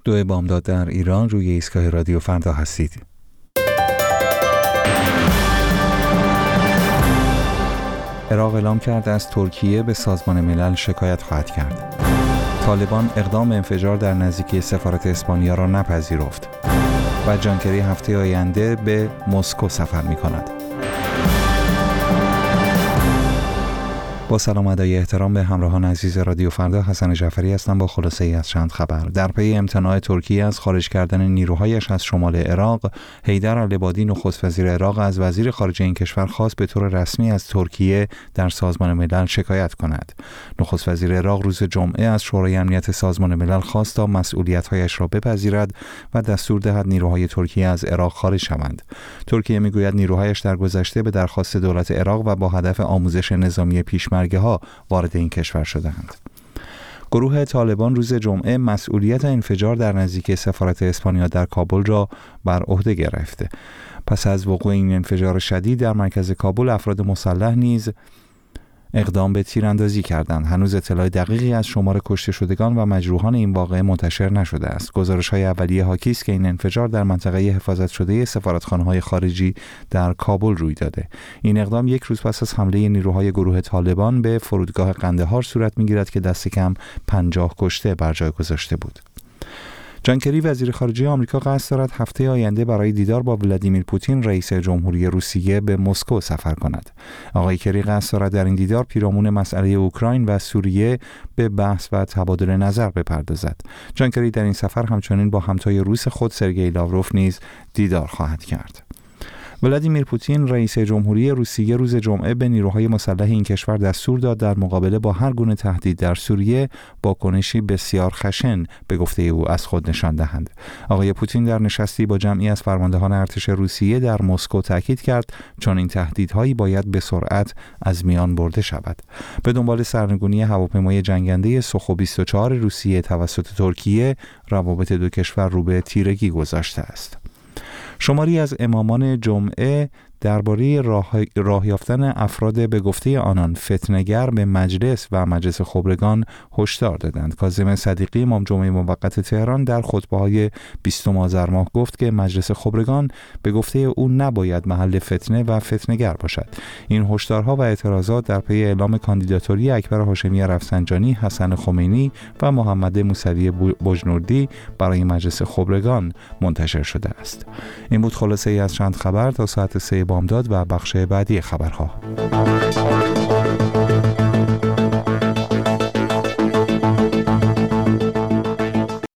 2 بامداد در ایران روی ایستگاه رادیو فردا هستید. عراق اعلام کرد از ترکیه به سازمان ملل شکایت خواهد کرد. طالبان اقدام به انفجار در نزدیکی سفارت اسپانیا را نپذیرفت و جان کری هفته آینده به مسکو سفر می‌کند. با سلام و ادای احترام به همراهان عزیز رادیو فردا، حسن جعفری هستم با خلاصه‌ای از چند خبر. در پی امتناع ترکیه از خارج کردن نیروهایش از شمال عراق، حیدر العبادی نخست وزیر عراق از وزیر خارجه این کشور خواست به طور رسمی از ترکیه در سازمان ملل شکایت کند. نخست وزیر عراق روز جمعه از شورای امنیت سازمان ملل خواست تا مسئولیت‌هایش را بپذیرد و دستور دهد نیروهای ترکیه از عراق خارج شوند. ترکیه میگوید نیروهایش در گذشته به درخواست دولت عراق و با هدف آموزش نظامی پیشمرگه‌ها وارد این کشور شدند. گروه طالبان روز جمعه مسئولیت انفجار در نزدیکی سفارت اسپانیا در کابل را بر عهده گرفته. پس از وقوع این انفجار شدید در مرکز کابل، افراد مسلح نیز اقدام به تیراندازی کردند. هنوز اطلاع دقیقی از شمار کشته شدگان و مجروحان این واقعه منتشر نشده است. گزارش‌های اولیه حاکی است که این انفجار در منطقه حفاظت شده سفارتخانه‌های خارجی در کابل روی داده. این اقدام یک روز پس از حمله نیروهای گروه طالبان به فرودگاه قندهار صورت می‌گیرد که دست کم 50 کشته بر جای گذاشته بود. جان کری وزیر خارجه آمریکا قصد دارد هفته آینده برای دیدار با ولادیمیر پوتین رئیس جمهوری روسیه به مسکو سفر کند. آقای کری قصد دارد در این دیدار پیرامون مسئله اوکراین و سوریه به بحث و تبادل نظر بپردازد. جان کری در این سفر همچنین با همتای روس خود سرگئی لاوروف نیز دیدار خواهد کرد. ولادیمیر پوتین رئیس جمهوری روسیه روز جمعه به نیروهای مسلح این کشور دستور داد در مقابله با هر گونه تهدید در سوریه واکنشی بسیار خشن به گفته او از خود نشان دهند. آقای پوتین در نشستی با جمعی از فرماندهان ارتش روسیه در مسکو تاکید کرد چون این تهدیدهایی باید به سرعت از میان برده شود. به دنبال سرنگونی هواپیمای جنگنده سوخو 24 روسیه توسط ترکیه، روابط دو کشور رو به تیرگی گذاشته است. شماری از امامان جمعه درباره راه یافتن افراد به گفته آنان فتنه‌گر به مجلس و مجلس خبرگان هشدار دادند. کاظم صدیقی امام جمعه موقت تهران در خطبه‌های 20 آذر ماه گفت که مجلس خبرگان به گفته او نباید محل فتنه و فتنه‌گر باشد. این هشدارها و اعتراضات در پی اعلام کاندیداتوری اکبر هاشمی رفسنجانی، حسن خمینی و محمد موسوی بجنوردی برای مجلس خبرگان منتشر شده است. این بود خلاصه‌ای از چند خبر تا ساعت 3 بامداد و بخش بعدی خبرها.